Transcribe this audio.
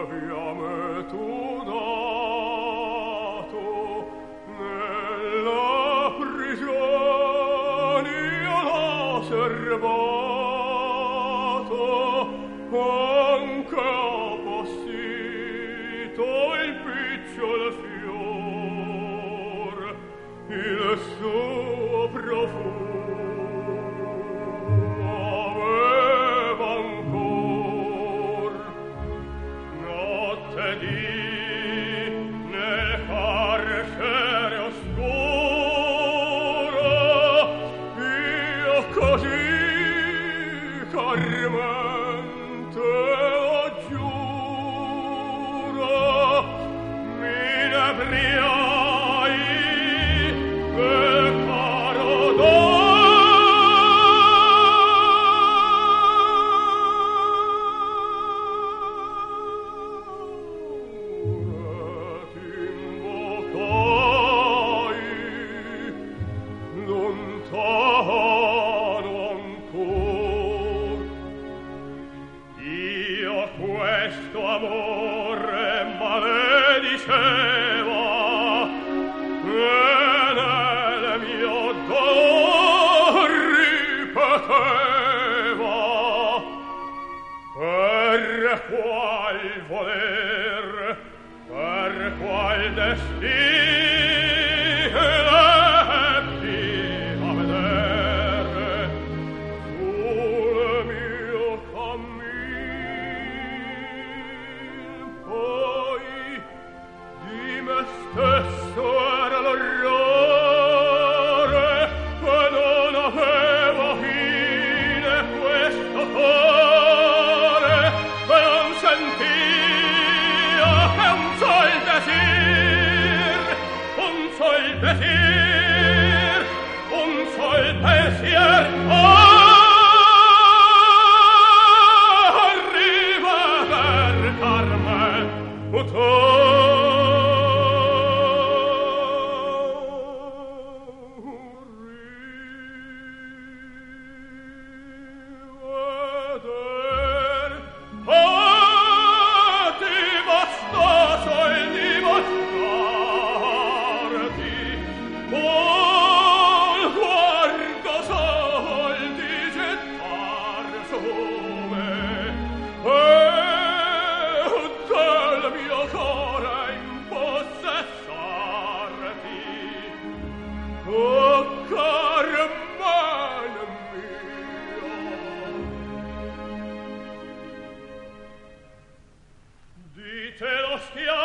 Abbiamo tu dato nella prigione alla servato anche appassito il picciol fior il suo profumo aveva ancor notte di nel carcere oscuro io così carmente lo giuro mi inebriai del caro lontano ancor io questo amore malediceva e nel mio dolor ripeteva per qual voler per qual destino ebbi a vedere sul mio cammin poi di me stesso era l'orrore e non aveva fine questo cuore e non sentia che un sol desir un sol desir un sol pensier arriva per carme Dite lo schiavo